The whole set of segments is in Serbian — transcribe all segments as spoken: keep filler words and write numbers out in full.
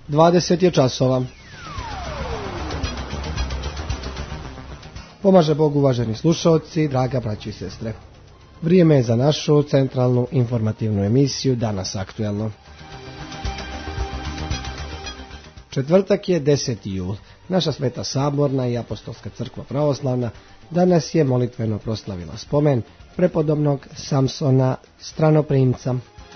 dvadeset je časova. Pomaže Bog, uvaženi slušalci, draga braćo i sestre. Vrijeme je za našu centralnu informativnu emisiju Danas aktuelno. Četvrtak je deseti jul. Naša Sveta Saborna i Apostolska crkva pravoslavna danas je molitveno proslavila spomen prepodobnog Samsona Stranoprimca.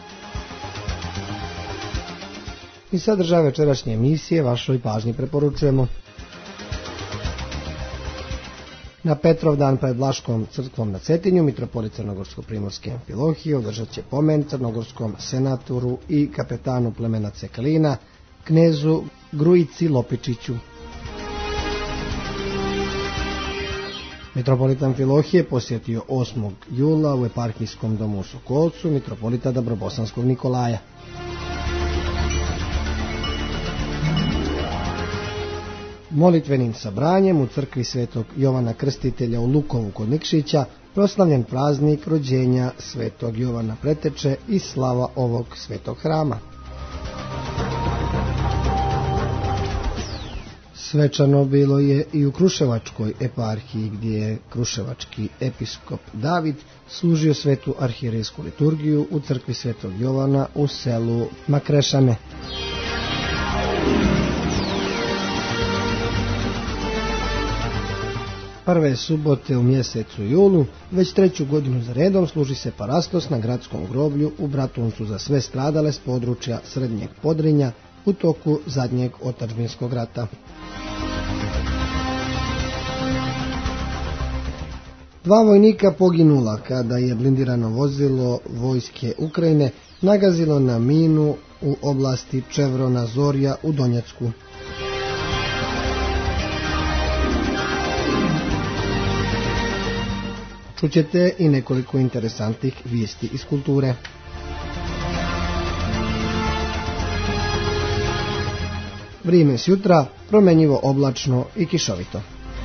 I sadržaj večerašnje emisije vašoj pažnji preporučujemo. Na Petrovdan pred Vlaškom crkvom na Cetinju mitropolit Crnogorsko-primorske Amfilohije održat će pomen crnogorskom senatoru i kapetanu plemena Ceklina, knezu Grujici Lopičiću. Mitropolit Amfilohije posjetio osmog jula u eparhijskom domu u Sokolcu mitropolita Dabrobosanskog Nikolaja. Molitvenim sabranjem u crkvi svetog Jovana Krstitelja u Lukovu kod Nikšića proslavljen praznik rođenja svetog Jovana Preteče i slava ovog svetog hrama. Svečano bilo je i u Kruševačkoj eparhiji gdje je kruševački episkop David služio svetu arhijerejsku liturgiju u crkvi svetog Jovana u selu Makrešane. Prve subote u mjesecu julu, već treću godinu za redom, služi se parastos na gradskom groblju u Bratuncu za sve stradale s područja Srednjeg Podrinja u toku zadnjeg otadžbinskog rata. Dva vojnika poginula kada je blindirano vozilo vojske Ukrajine nagazilo na minu u oblasti Čevrona Zorja u Donjecku. Čućete i nekoliko interesantnih vijesti iz kulture. Vrijeme s jutra promjenjivo oblačno i kišovito.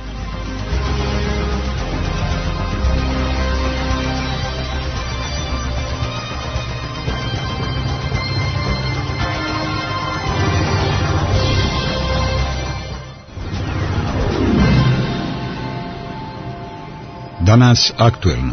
Danas aktuelno.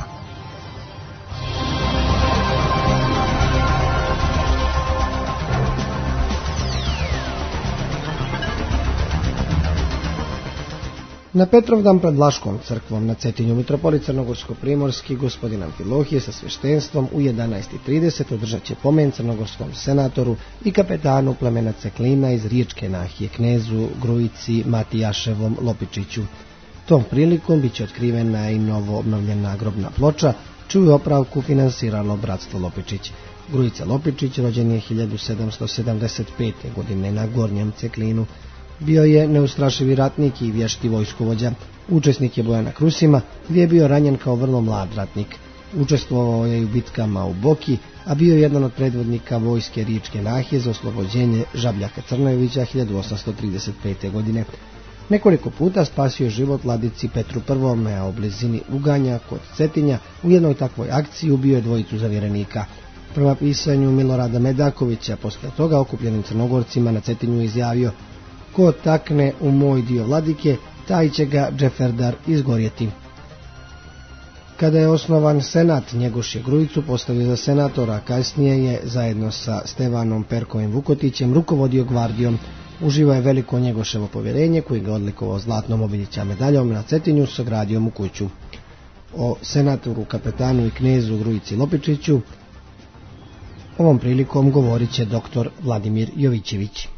Na Petrovdan pred Vlaškom crkvom na Cetinju mitropolit Crnogorsko-primorski gospodin Amfilohije sa sveštenstvom u jedanaest i trideset održat će pomen crnogorskom senatoru i kapetanu plemena Ceklina iz Riječke nahije knezu Grujici Matijaševom Lopičiću. Tom prilikom bit će otkrivena i novo obnovljena grobna ploča, čiju opravku finansiralo bratstvo Lopičić. Grujica Lopičić rođen je hiljadu sedamsto sedamdeset pete. godine na Gornjem Ceklinu. Bio je neustrašivi ratnik i vješti vojskovođa. Učesnik je boja na Krusima, gdje je bio ranjen kao vrlo mlad ratnik. Učestvovao je i u bitkama u Boki, a bio je jedan od predvodnika vojske Riječke nahije za oslobođenje Žabljaka Crnojevića hiljadu osamsto trideset pete. godine. Nekoliko puta spasio je život vladici Petru Prvome, a u blizini Uganja kod Cetinja u jednoj takvoj akciji ubio je dvojicu zavjerenika. Prema pisanju Milorada Medakovića, poslije toga okupljenim Crnogorcima na Cetinju izjavio: "Ko takne u moj dio vladike, taj će ga Džeferdar izgorjeti." Kada je osnovan senat, Njegoš je Grujicu postavio za senatora, a kasnije je zajedno sa Stevanom Perkovim Vukotićem rukovodio gvardijom. Uživao je veliko Njegoševo povjerenje, koji ga odlikovao zlatnom Obiljeća medaljom na Cetinju sa gradio mu kuću. O senatoru, kapetanu i knezu Grujici Lopičiću ovom prilikom govorit će doktor Vladimir Jovićević.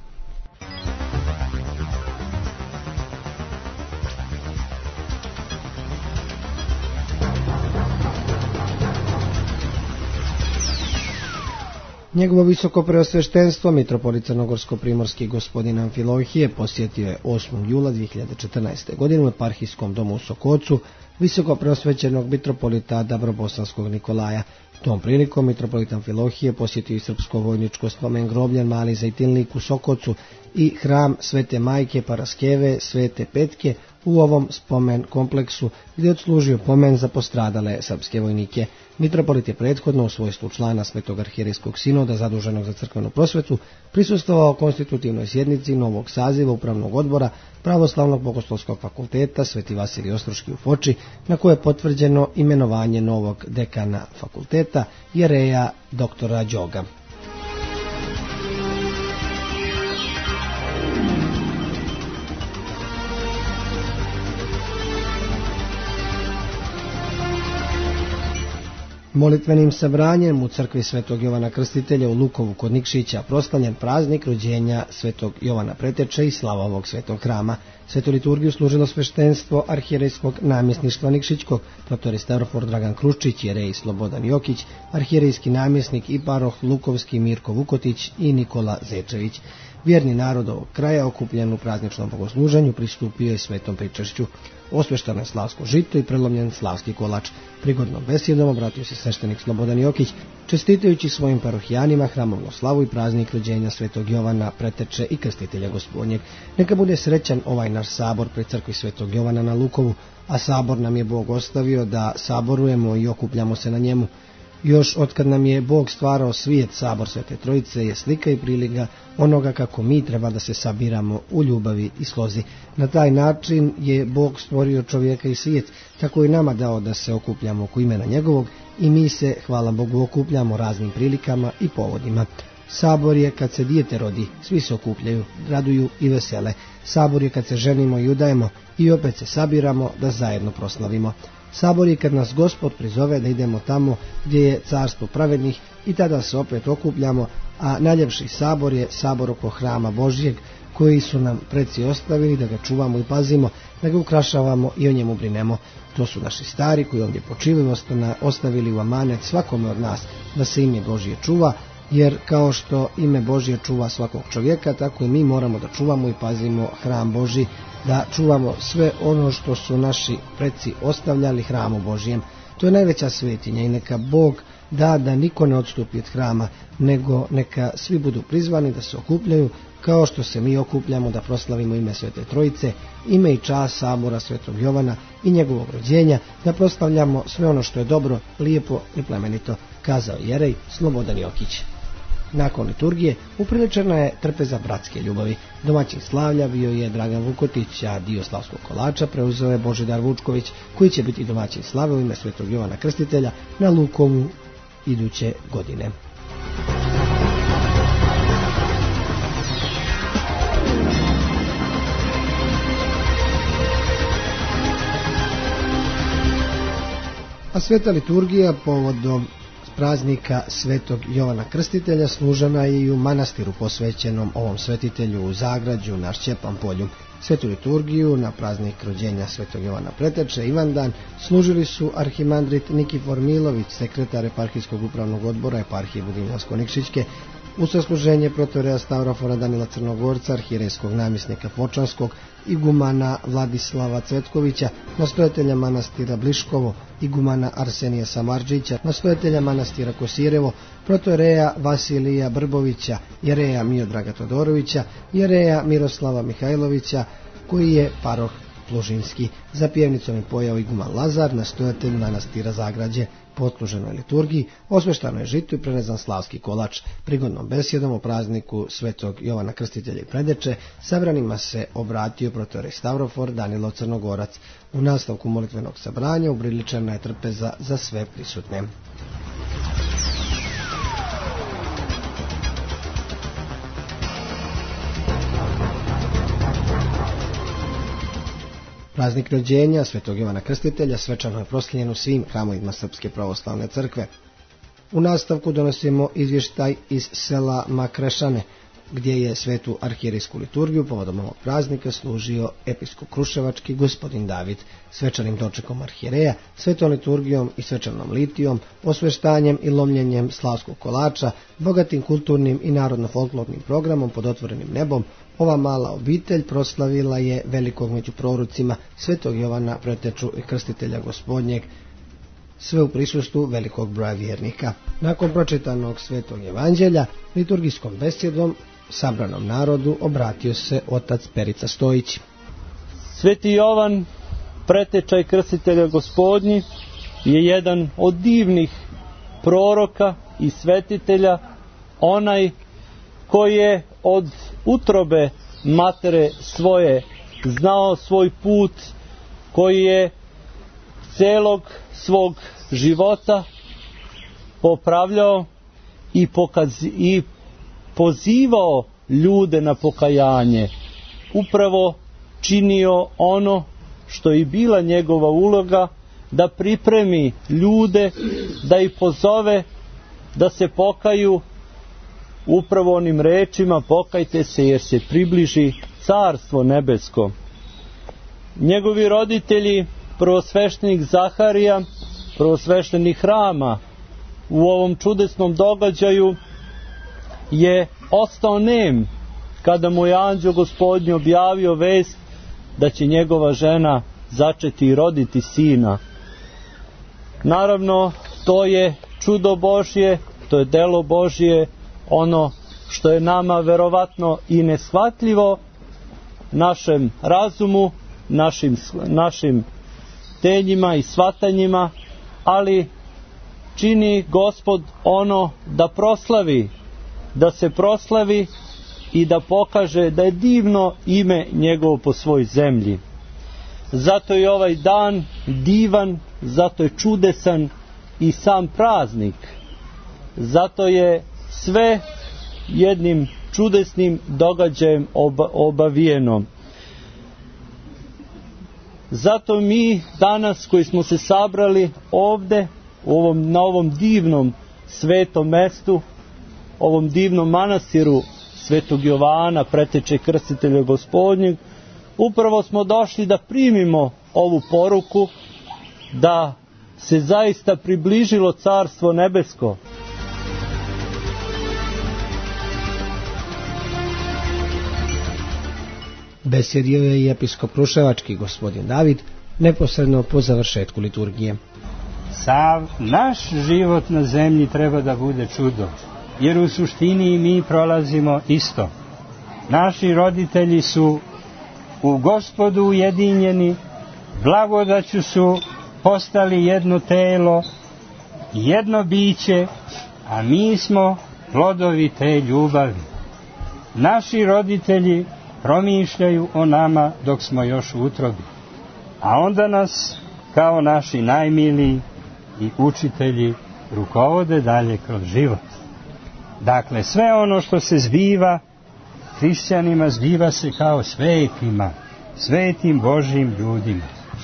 Njegovo visoko preosveštenstvo mitropolit Crnogorsko-primorski gospodin Amfilohije posjetio je osmog jula dvije hiljade četrnaeste. godine u eparhijskom domu u Sokocu visoko preosvećenog mitropolita Dabrobosanskog Nikolaja. Tom prilikom mitropolit Amfilohije posjetio i srpsko vojničko spomen groblje Mali Zejtinlik u Sokocu i hram Svete Majke Paraskeve Svete Petke u ovom spomen kompleksu gdje je odslužio pomen za postradale srpske vojnike. Mitropolit je prethodno u svojstvu člana Svetog arhijerejskog sinoda zaduženog za crkvenu prosvetu prisustvovao konstitutivnoj sjednici novog saziva Upravnog odbora Pravoslavnog bogoslovskog fakulteta Sveti Vasilij Ostroški u Foči, na koje je potvrđeno imenovanje novog dekana fakulteta jereja doktora Đoga. Molitvenim sabranjem u crkvi Svetog Jovana Krstitelja u Lukovu kod Nikšića proslavljen praznik rođenja Svetog Jovana Preteče i slava ovog svetog hrama. Svetu liturgiju služilo sveštenstvo arhijerejskog namjesništva Nikšićkog, protori Starofor Dragan Kruščić, jerej Slobodan Jokić, arhijerejski namjesnik i paroh Lukovski Mirko Vukotić i Nikola Zečević. Vjerni narod ovog kraja okupljen u prazničnom bogosluženju pristupio je svetom pričašću. Osveštano je slavsko žito i prelomljen slavski kolač. Prigodnom besedom obratio se sveštenik Slobodan Jokić, čestitajući svojim parohijanima hramovnu slavu i praznik rođenja Svetog Jovana Preteče i Krstitelja Gospodnjeg. Neka bude srećan ovaj naš sabor pred crkvi Svetog Jovana na Lukovu, a sabor nam je Bog ostavio da saborujemo i okupljamo se na njemu. Još otkad nam je Bog stvarao svijet, sabor Svete Trojice je slika i prilika onoga kako mi treba da se sabiramo u ljubavi i slozi. Na taj način je Bog stvorio čovjeka i svijet, tako i nama dao da se okupljamo oko imena njegovog i mi se, hvala Bogu, okupljamo raznim prilikama i povodima. Sabor je kad se dijete rodi, svi se okupljaju, raduju i vesele. Sabor je kad se ženimo i udajemo i opet se sabiramo da zajedno proslavimo. Sabor je kad nas Gospod prizove da idemo tamo gdje je carstvo pravednih i tada se opet okupljamo, a najljepši sabor je sabor oko hrama Božjeg koji su nam preci ostavili da ga čuvamo i pazimo, da ga ukrašavamo i o njemu brinemo. To su naši stari koji ovdje počivaju ostavili u amanet svakome od nas da se ime Božje čuva, jer kao što ime Božje čuva svakog čovjeka, tako i mi moramo da čuvamo i pazimo hram Božji, da čuvamo sve ono što su naši preci ostavljali hramu Božjem. To je najveća svetinja i neka Bog da da niko ne odstupi od hrama, nego neka svi budu prizvani da se okupljaju kao što se mi okupljamo da proslavimo ime Svete Trojice, ime i čast sabora Svetog Jovana i njegovog rođenja, da proslavljamo sve ono što je dobro, lijepo i plemenito, kazao jerej Slobodan Jokić. Nakon liturgije upriličena je trpeza bratske ljubavi. Domaćin slavlja bio je Dragan Vukotić, a dio slavskog kolača preuzeo je Božidar Vučković, koji će biti domaćin slave u ime Svetog Jovana Krstitelja na Lukovu iduće godine. A sveta liturgija povodom praznika Svetog Jovana Krstitelja služena je i u manastiru posvećenom ovom svetitelju u Zagrađu na Šćepan polju. Svetu liturgiju na praznik rođenja Svetog Jovana Preteče Ivandan služili su arhimandrit Nikifor Milović, sekretar eparhijskog upravnog odbora eparhije Budimljansko-Nikšićke, uz sasluženje protoreja Stavrofora Danila Crnogorca, arhijerejskog namjesnika Fočanskog, igumana Vladislava Cvetkovića, nastojatelja manastira Bliškovo, igumana Arsenija Samardžića, nastojatelja manastira Kosirevo, protoreja Vasilija Brbovića, jereja Miodraga Todorovića, jereja Miroslava Mihajlovića, koji je paroh Plužinski. Za pjevnicom je pojao iguman Lazar, nastojatelj manastira Zagrađe. Po odsluženoj liturgiji osveštano je žito i prenezan slavski kolač. Prigodnom besjedom o prazniku Svetog Jovana Krstitelja i Preteče sabranima se obratio protorej Stavrofor Danilo Crnogorac. U nastavku molitvenog sabranja upriličena je trpeza za sve prisutne. Praznik rođenja Svetog Jovana Krstitelja svečano je proslavljen u svim hramovima Srpske pravoslavne crkve. U nastavku donosimo izvještaj iz sela Makrešane, gdje je svetu arhijerejsku liturgiju povodom ovog praznika služio episkop kruševački gospodin David, svečanim dočekom arhijereja, svetom liturgijom i svečanom litijom, osveštanjem i lomljenjem slavskog kolača, bogatim kulturnim i narodno-folklornim programom pod otvorenim nebom. Ova mala obitelj proslavila je velikog među proroci Svetog Jovana Preteču i Krstitelja Gospodnjeg, sve u prisustvu velikog broja vjernika. Nakon pročitanog Svetog evanđelja, liturgijskom besjedom sabranom narodu obratio se otac Perica Stojić. Sveti Jovan, pretečaj krstitelja Gospodnji, je jedan od divnih proroka i svetitelja, onaj koji je od utrobe matere svoje znao svoj put, koji je celog svog života popravljao i, pokaz, i pozivao ljude na pokajanje, upravo činio ono što je bila njegova uloga, da pripremi ljude, da ih pozove da se pokaju upravo onim rečima: pokajte se jer se približi carstvo nebesko. Njegovi roditelji, prvosveštenik Zaharija, prvosveštenik hrama, u ovom čudesnom događaju je ostao nem kada mu je anđeo Gospodnji objavio vest da će njegova žena začeti i roditi sina. Naravno, to je čudo Božje, to je delo Božje, ono što je nama verovatno i neshvatljivo, našem razumu, našim, našim tenjima i shvatanjima, ali čini Gospod ono da proslavi, da se proslavi i da pokaže da je divno ime njegovo po svoj zemlji. Zato je ovaj dan divan, zato je čudesan i sam praznik. Zato je sve jednim čudesnim događajem oba, obavijeno. Zato mi danas koji smo se sabrali ovde, u ovom, na ovom divnom svetom mestu, ovom divnom manastiru Svetog Jovana, preteče krstitelja Gospodnjeg, upravo smo došli da primimo ovu poruku da se zaista približilo carstvo nebesko. Besjedio je i episkop Kruševački gospodin David neposredno po završetku liturgije. Sav naš život na zemlji treba da bude čudo, jer u suštini mi prolazimo isto. Naši roditelji su u Gospodu ujedinjeni, blagodaću su postali jedno telo, jedno biće, a mi smo plodovi te ljubavi. Naši roditelji promišljaju o nama dok smo još u utrobi, a onda nas kao naši najmiliji i učitelji rukovode dalje kroz život. Dakle, sve ono što se zbiva hrišćanima, zbiva se kao svetima, svetim Božjim ljudima.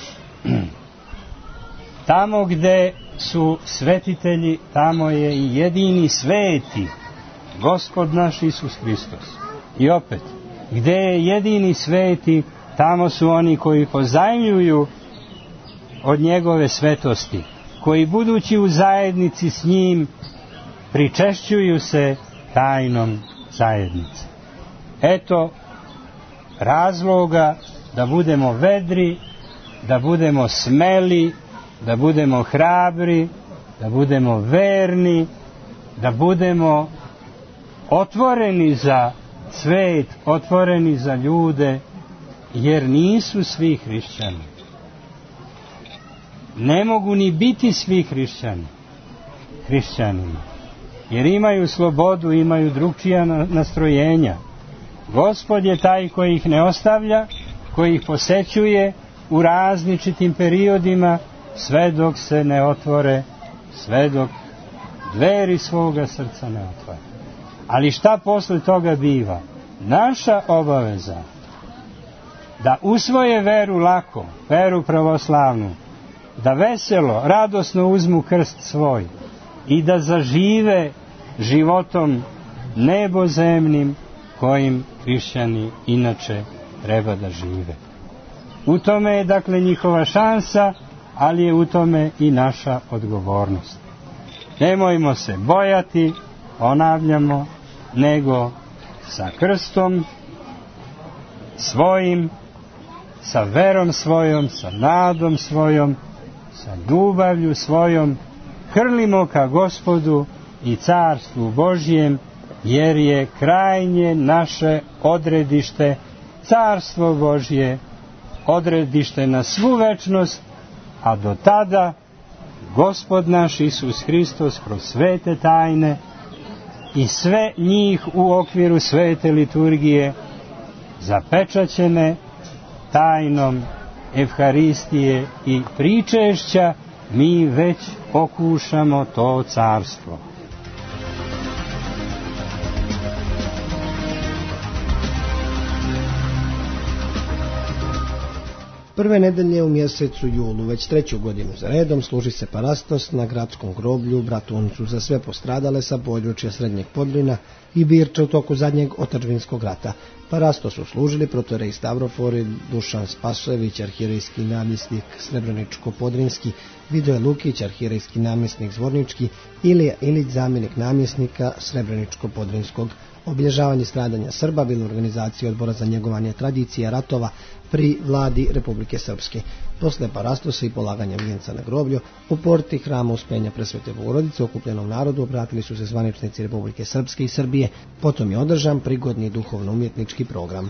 Tamo gde su svetitelji, tamo je i jedini sveti Gospod naš Isus Hristos. I opet, gde je jedini sveti, tamo su oni koji pozajmljuju od njegove svetosti, koji budući u zajednici s njim pričešćuju se tajnom zajednice. Eto razloga da budemo vedri, da budemo smeli, da budemo hrabri, da budemo verni, da budemo otvoreni za svet, otvoreni za ljude, jer nisu svi hrišćani. Ne mogu ni biti svi hrišćani hrišćanima, jer imaju slobodu, imaju drugčija nastrojenja. Gospod je taj koji ih ne ostavlja, koji ih posećuje u različitim periodima, sve dok se ne otvore, sve dok dveri svoga srca ne otvore. Ali šta posle toga biva? Naša obaveza da usvoje veru lako, veru pravoslavnu, da veselo, radosno uzmu krst svoj i da zažive životom nebozemnim kojim hrišćani inače treba da žive. U tome je dakle njihova šansa, ali je u tome i naša odgovornost. Nemojmo se bojati, ponavljamo, nego sa krstom svojim, sa verom svojom, sa nadom svojom, sa ljubavlju svojom hrlimo ka Gospodu i carstvu Božjem, jer je krajnje naše odredište, carstvo Božje, odredište na svu večnost, a do tada Gospod naš Isus Hristos kroz svete tajne i sve njih u okviru svete liturgije zapečaćene tajnom Evharistije i pričešća, mi već okušamo to carstvo. Prve nedelje u mjesecu julu, već treću godinu za redom, služi se parastos na gradskom groblju u Bratuncu za sve postradale sa područja Srednjeg Podrinja i Birča u toku zadnjeg otadžbinskog rata. Parastos su služili protorej Stavrofori, Dušan Spasojević, arhijerejski namjesnik Srebreničko-Podrinski, Vidoje Lukić, arhijerejski namjesnik Zvornički, Ilija Ilić, zamjenik namjesnika Srebreničko-Podrinskog. Obilježavanje stradanja Srba bilo organizacija Odbora za njegovanje tradicija ratova pri vladi Republike Srpske. Posle parastosa i polaganja vijenca na groblju, u porti hrama Uspenja Presvete Bogorodice okupljenom narodu obratili su se zvaničnici Republike Srpske i Srbije. Potom je održan prigodni duhovno-umjetnički program.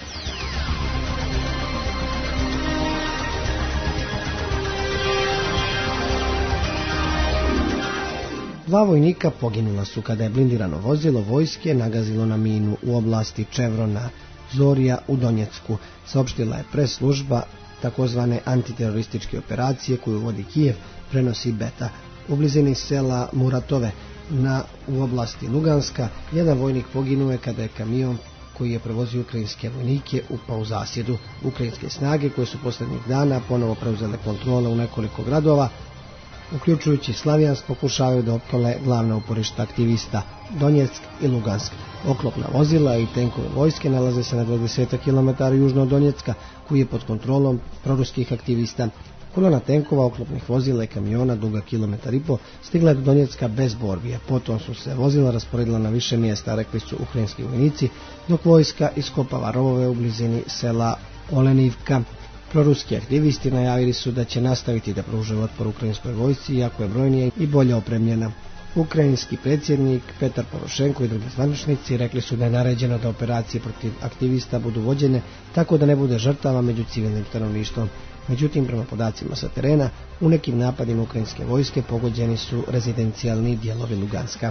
Dva vojnika poginula su kada je blindirano vozilo vojske nagazilo na minu u oblasti Čevrona Zorija u Donjecku, saopštila je pres služba takozvane antiterorističke operacije koju vodi Kijev, prenosi Beta. U blizini sela Muratove na, u oblasti Luganska jedan vojnik poginuo je kada je kamion koji je prevozio ukrajinske vojnike upao u zasjedu. Ukrajinske snage koje su posljednjih dana ponovo preuzele kontrole u nekoliko gradova, uključujući Slavijansk, pokušavaju da opkole glavna uporišta aktivista Donjeck i Lugansk. Oklopna vozila i tenkove vojske nalaze se na dvadeset kilometara južno od Donjecka, koji je pod kontrolom proruskih aktivista. Kolona tenkova, oklopnih vozila i kamiona duga kilometar i po stigla je do Donjecka bez borbije. Potom su se vozila rasporedila na više mjesta, rekli su ukrajinski vojnici, dok vojska iskopava rovove u blizini sela Olenivka. Proruski aktivisti najavili su da će nastaviti da pružaju otpor ukrajinskoj vojsci, iako je brojnija i bolje opremljena. Ukrajinski predsjednik Petar Porošenko i drugi zvaničnici rekli su da je naređeno da operacije protiv aktivista budu vođene tako da ne bude žrtava među civilnim stanovništvom. Međutim, prema podacima sa terena, u nekim napadima ukrajinske vojske pogođeni su rezidencijalni dijelovi Luganska.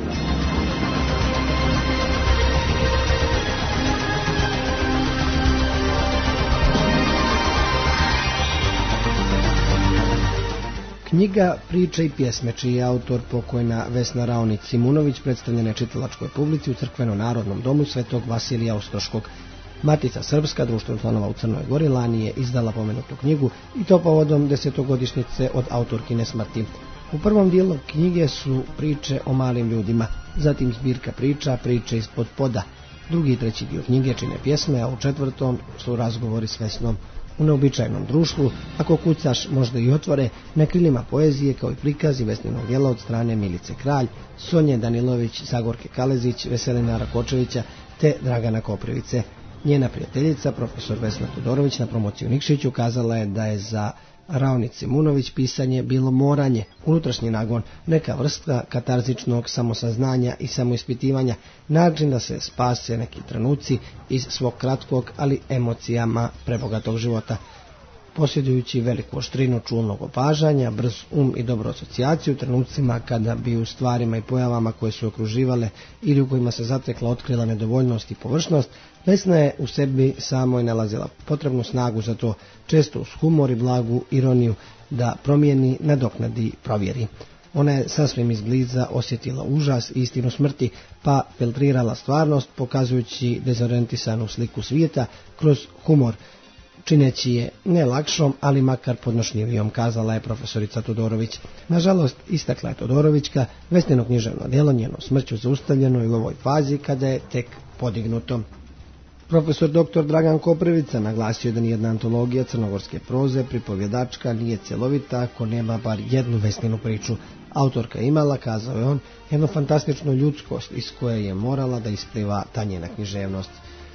Knjiga Priče i pjesme, čiji je autor pokojna Vesna Raonić-Simunović, predstavljena je čitalačkoj publici u Crkveno-narodnom domu Svetog Vasilija Ostroškog. Matica Srpska, društvo članova u Crnoj Gori, lani je izdala pomenutu knjigu i to povodom desetogodišnjice od autorkine smrti. U prvom dijelu knjige su priče o malim ljudima, zatim zbirka priča, priče ispod poda. Drugi i treći dio knjige čine pjesme, a u četvrtom su razgovori s Vesnom. U neobičajnom društvu, ako kucaš možda i otvore, na krilima poezije kao i prikazi Vesninog djela od strane Milice Kralj, Sonje Danilović, Zagorke Kalezić, Veselina Rakočevića te Dragana Koprivice. Njena prijateljica, profesor Vesna Todorović, na promociju Nikšiću kazala je da je za Raonić-Simunović pisanje bilo moranje, unutrašnji nagon, neka vrsta katarzičnog samosaznanja i samoispitivanja, način da se spase neki trenuci iz svog kratkog, ali emocijama prebogatog života. Posjedujući veliku oštrinu čulnog opažanja, brz um i dobru asocijaciju, trenucima kada bi u stvarima i pojavama koje su okruživale ili u kojima se zatekla otkrila nedovoljnost i površnost, Vesna je u sebi samoj nalazila potrebnu snagu za to, često uz humor i blagu ironiju, da promijeni, nadoknadi, provjeri. Ona je sasvim izbliza osjetila užas i istinu smrti, pa filtrirala stvarnost, pokazujući dezorijentisanu sliku svijeta kroz humor, čineći je ne lakšom, ali makar podnošljivijom, kazala je profesorica Todorović. Nažalost, istakla je Todorovićka, Vesnino književno djelo njenom smrću zaustavljeno i u ovoj fazi kada je tek podignuto. Profesor doktor Dragan Koprivica naglasio da nijedna antologija crnogorske proze, pripovjedačka, nije cjelovita ako nema bar jednu Vesninu priču. Autorka imala, kazao je on, jednu fantastičnu ljudskost iz koje je morala da ispliva ta njena književnost.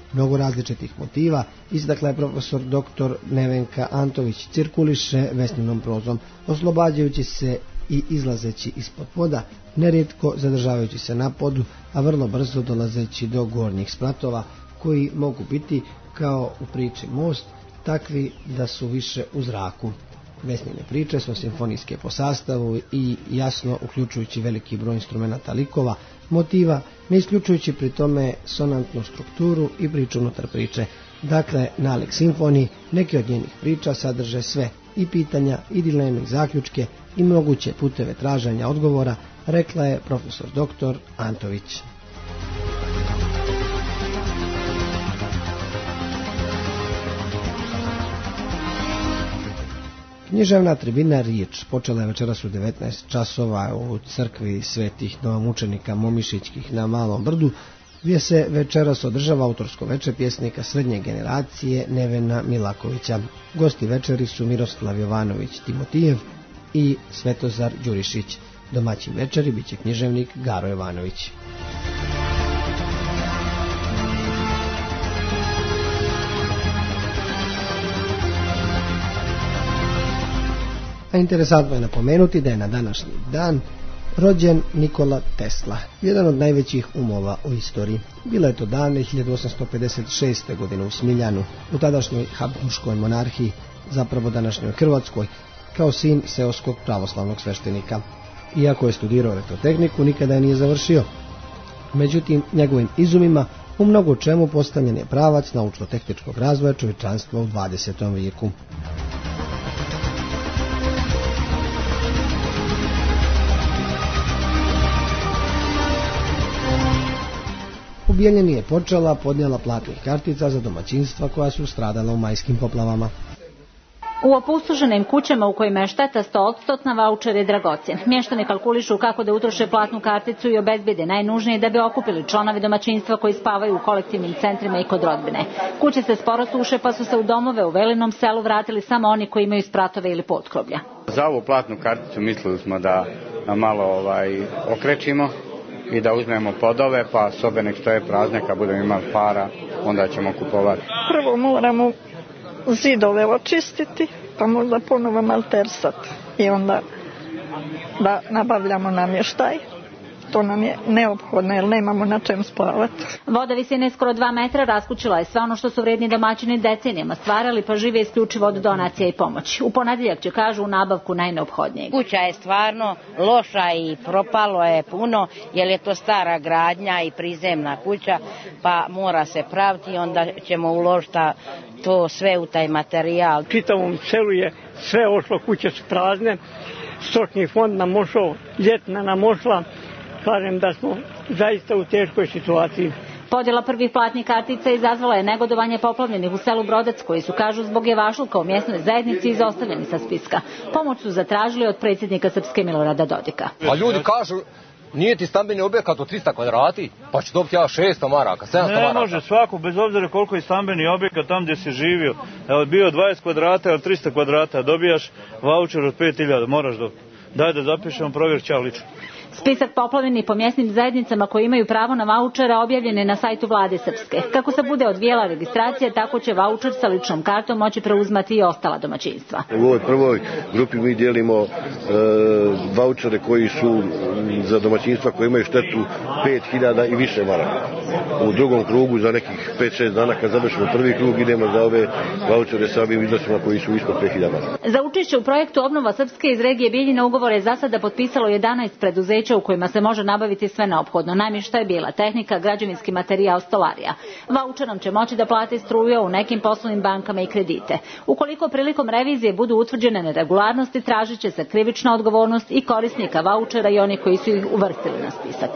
mnogo različitih motiva, istakla je profesor doktor Nevenka Antović, cirkuliše vesninom prozom, oslobađajući se i izlazeći ispod poda, nerijetko zadržavajući se na podu, a vrlo brzo dolazeći do gornjih spratova, koji mogu biti, kao u priči Most, takvi da su više u zraku. Vesnine priče su simfonijske po sastavu i jasno uključujući veliki broj instrumenta likova, motiva, ne isključujući pri tome sonantnu strukturu i priču unutar priče. Dakle, nalik simfoniji, neke od njenih priča sadrže sve, i pitanja, i dileme, i zaključke, i moguće puteve traženja odgovora, rekla je profesor doktor Antović. Književna tribina Riječ počela je večeras u devetnaest časova u crkvi svetih novomučenika Momišićkih na Malom Brdu, gdje se večeras održava autorsko veče pjesnika srednje generacije Nevena Milakovića. Gosti večeri su Miroslav Jovanović Timotijev i Svetozar Đurišić. Domaćin večeri biće književnik Garo Jovanović. A interesantno je napomenuti da je na današnji dan rođen Nikola Tesla, jedan od najvećih umova u istoriji. Bilo je to dane hiljadu osamsto pedeset šeste. godine u Smiljanu, u tadašnjoj Habsburškoj monarhiji, zapravo današnjoj Hrvatskoj, kao sin seoskog pravoslavnog sveštenika. Iako je studirao elektrotehniku, nikada je nije završio. Međutim, njegovim izumima u mnogo čemu postavljen je pravac naučno-tehničkog razvoja čovječanstva u dvadesetom vijeku. U Bijeljini je počela podjela platnih kartica za domaćinstva koja su stradala u majskim poplavama. U opustošenim kućama u kojima je šteta sto posto vaučer je dragocjen. Mještani kalkulišu kako da utroše platnu karticu i obezbede najnužnije da bi okupili članovi domaćinstva koji spavaju u kolektivnim centrima i kod rodbine. Kuće se sporo suše, pa su se u domove u Velinom selu vratili samo oni koji imaju spratove ili potkrovlja. Za ovu platnu karticu mislili smo da malo ovaj, okrećimo i da uzmemo podove, pa sobe nek stoje prazne, kad budemo imali para, onda ćemo kupovati. Prvo moramo zidove očistiti, pa možda ponovo maltersati i onda da nabavljamo namještaj. To nam je neophodno jer nemamo na čem spavati. Voda visine skoro dva metra raskućila je sve ono što su vrijedni domaćini decenijama stvarali, pa žive isključivo od donacija i pomoći. U ponedjeljak će, kažu, u nabavku najneophodnijeg. Kuća je stvarno loša i propalo je puno, jer je to stara gradnja i prizemna kuća, pa mora se praviti i onda ćemo uložiti to sve u taj materijal. Čitavom selu je sve ošlo, kuće su prazne, stočni fond nam ošao, ljetna nam ošla. Kažem da smo zaista u teškoj situaciji. Podjela prvih platnih kartica izazvala je negodovanje poplavljenih u selu Brodac, koji su, kažu, zbog jevašluka u mjesnoj zajednici izostavljeni sa spiska. Pomoć su zatražili od predsjednika Srpske Milorada Dodika. A ljudi kažu, nije ti stambeni objekat od trista kvadrati, pa će dobiti ja šesto maraka, sedamsto maraka. Ne može svako, bez obzira koliko je stambeni objekat tam gdje si živio. Evo, bio dvadeset kvadrata ili trista kvadrata, dobijaš vaučer od pet hiljada, moraš dobiti. Daj da zapišemo, provjerit ću ja lično. Spisak poplavljenih po mjesnim zajednicama koji imaju pravo na vaučera objavljen je na sajtu Vlade Srpske. Kako se bude odvijela registracija, tako će vaučer sa ličnom kartom moći preuzmati i ostala domaćinstva. U ovoj prvoj grupi mi dijelimo e, vaučere koji su za domaćinstva koji imaju štetu pet hiljada i više maraka. U drugom krugu za nekih pet šest dana kad završimo prvi krug idemo za ove vaučere sa ovim iznosima koji su ispod pet hiljada maraka. Za učešće u projektu Obnova Srpske iz regije Bijeljina ugovore je za sada potpisalo jedanaest preduzeća u kojima se može nabaviti sve neophodno, namještaj, bijela tehnika, građevinski materijal, stolarija. Vaučerom će moći da plati struju u nekim poslovnim bankama i kredite. Ukoliko prilikom revizije budu utvrđene neregularnosti, tražit će se krivična odgovornost i korisnika vaučera i oni koji su ih uvrstili na spisak.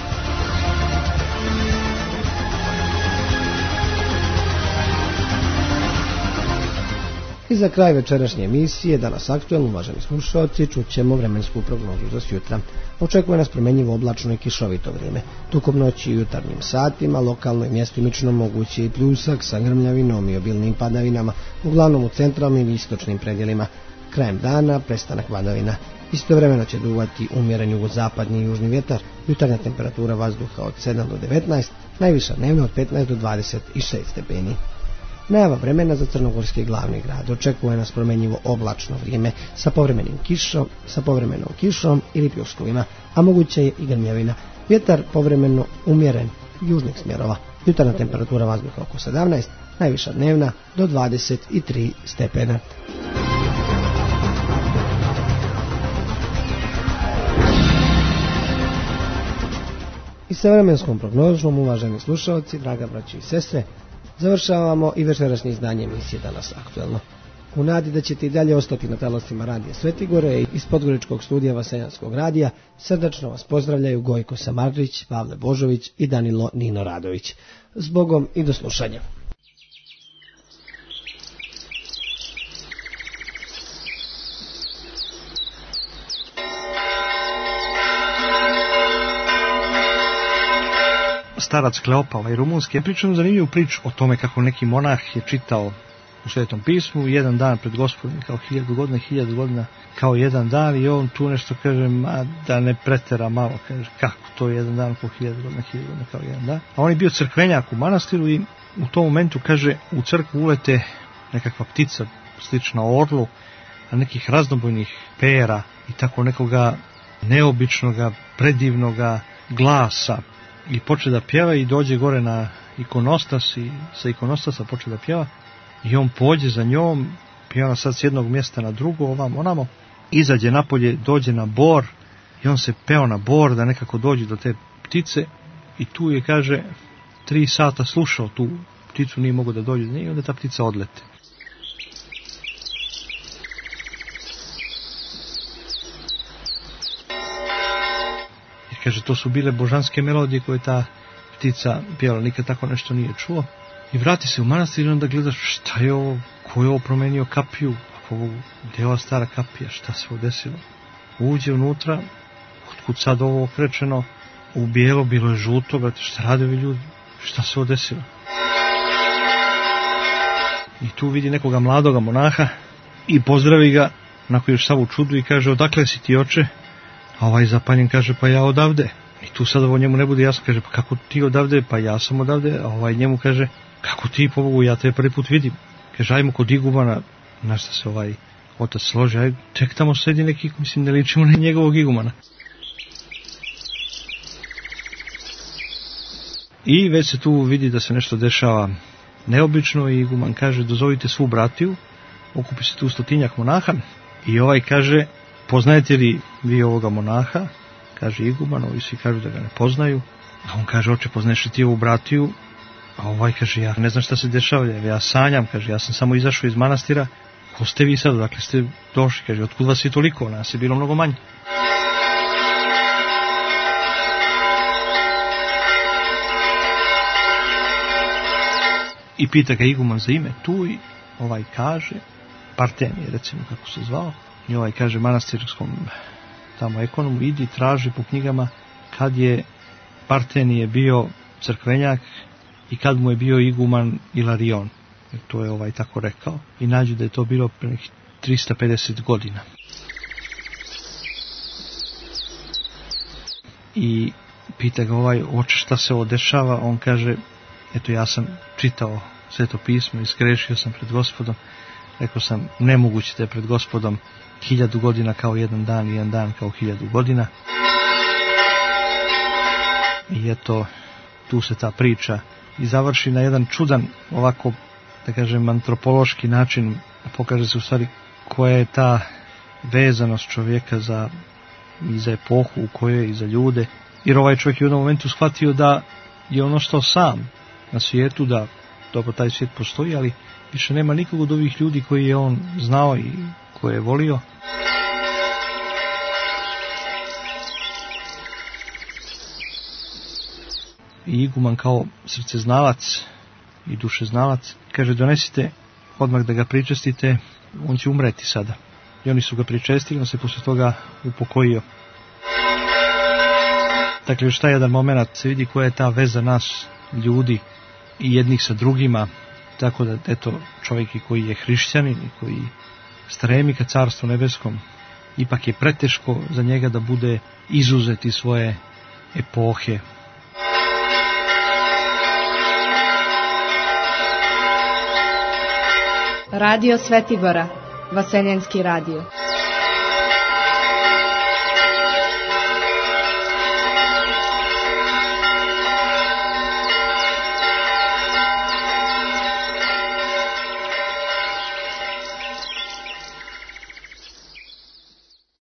I za kraj večerašnje emisije, danas aktualno, uvaženi slušalci, čućemo vremensku prognozu za sutra. Očekuje nas promjenjivo oblačno i kišovito vrijeme. Tokom noći i jutarnjim satima, lokalno i mjestimično mogući i pljusak sa grmljavinom i obilnim padavinama, uglavnom u centralnim i istočnim predjelima. Krajem dana prestanak padavina. Istovremeno će duvati umjeren jugozapadni i južni vjetar, jutarnja temperatura vazduha od sedam do devetnaest, najviša dnevno od petnaest do dvadeset šest stepeni. Najava vremena za crnogorski glavni grad. Očekuje nas promenjivo oblačno vrijeme sa povremenim kišom, sa povremenom kišom ili pljuskovima, a moguće je i grmljavina. Vjetar povremeno umjeren južnih smjerova. Jutarnja temperatura vazduha oko sedamnaest, najviša dnevna do dvadeset tri stepena. I sa vremenskom prognozom, uvaženi slušalci, draga braći i sestre, završavamo i večerašnje izdanje emisije Danas aktuelno. U nadi da ćete i dalje ostati na talasima radija Svetigore i iz Podgoričkog studija Vaseljanskog radija, srdačno vas pozdravljaju Gojko Samardžić, Pavle Božović i Danilo Nino Radović. Zbogom i do slušanja. Starac Kleopa, ovaj rumunski, je pričao zanimljivu priču o tome kako neki monah je čitao u Svetom pismu jedan dan pred Gospodom kao hiljadu godina, hiljadu godina kao jedan dan, i on tu nešto kaže, ma da ne pretera malo, kaže, kako to jedan dan kao hiljadu godina, hiljadu godina kao jedan dan. A on je bio crkvenjak u manastiru i u tom momentu, kaže, u crkvu ulete nekakva ptica slična orlu, a nekih raznobojnih pera i tako nekoga neobičnoga, predivnoga glasa, i poče da pjeva i dođe gore na ikonostas i sa ikonostasa poče da pjeva i on pođe za njom, pjeva sad s jednog mjesta na drugo, ovam onamo, izađe napolje, dođe na bor i on se peo na bor da nekako dođe do te ptice i tu je, kaže, tri sata slušao tu pticu, nije mogo da dođe do nje i onda ta ptica odlete. Kaže, to su bile božanske melodije koje ta ptica pjevala, nikad tako nešto nije čuo. I vrati se u manastir i onda gleda šta je ovo, ko je ovo promenio kapiju, ovo, gdje je ova stara kapija, šta se ovo desilo. Uđe unutra, otkud sad ovo okrečeno, u bijelo, bilo je žuto, brate, šta rade ovi ljudi, šta se ovo desilo. I tu vidi nekoga mladoga monaha i pozdravi ga, onako još sav u čudu i kaže, odakle si ti, oče? A ovaj zapanjen kaže, pa ja odavde. I tu sad ovo njemu ne bude jasno, kaže, pa kako ti odavde? Pa ja sam odavde. A ovaj njemu kaže, kako ti, po Bogu, ja te prvi put vidim. Kaže, ajmo kod igumana, na šta se ovaj otac složi, aj, tek tamo sedi neki, mislim, ne ličimo na njegovog igumana. I već se tu vidi da se nešto dešava neobično i iguman kaže, dozovite svu bratiju, okupi se tu stotinjak monaha i ovaj kaže, poznajete li vi ovoga monaha? Kaže iguman, ovi svi kažu da ga ne poznaju. A on kaže, oče, poznaješ li ti ovu bratiju? A ovaj kaže, ja ne znam šta se dešava, ja sanjam, kaže, ja sam samo izašao iz manastira. Ko ste vi sad, dakle ste došli? Kaže, otkud vas je toliko? Nas je bilo mnogo manje. I pita ga iguman za ime tu i ovaj kaže, Partenije recimo kako se zvao, i ovaj kaže manastirskom tamo ekonomu, idi traži po knjigama kad je Partenije bio crkvenjak i kad mu je bio iguman Ilarion. Jer to je ovaj tako rekao. I nađu da je to bilo pre trista pedeset godina. I pita ga ovaj, oče, šta se ovo dešava? On kaže, eto ja sam čitao Sveto pismo i sgrešio sam pred Gospodom. Rekao sam, nemoguće da je pred Gospodom hiljadu godina kao jedan dan i jedan dan kao hiljadu godina. I eto, tu se ta priča i završi na jedan čudan, ovako, da kažem, antropološki način. Pokaže se u stvari koja je ta vezanost čovjeka za, i za epohu u kojoj je i za ljude. Jer ovaj čovjek je u jednom momentu shvatio da je on ostao sam na svijetu, da dobro taj svijet postoji, ali više nema nikog od ovih ljudi koji je on znao i koje je volio. I iguman kao srceznalac i dušeznalac kaže, donesite odmah da ga pričestite, on će umreti sada. I oni su ga pričestili, on se posle toga upokojio. Dakle, još taj jedan moment se vidi koja je ta veza nas ljudi i jednih sa drugima, tako da eto čovjek koji je hrišćanin i koji stremi ka carstvu nebeskom, ipak je preteško za njega da bude izuzet iz svoje epohe. Radio Svetibora, Vaseljenski radio.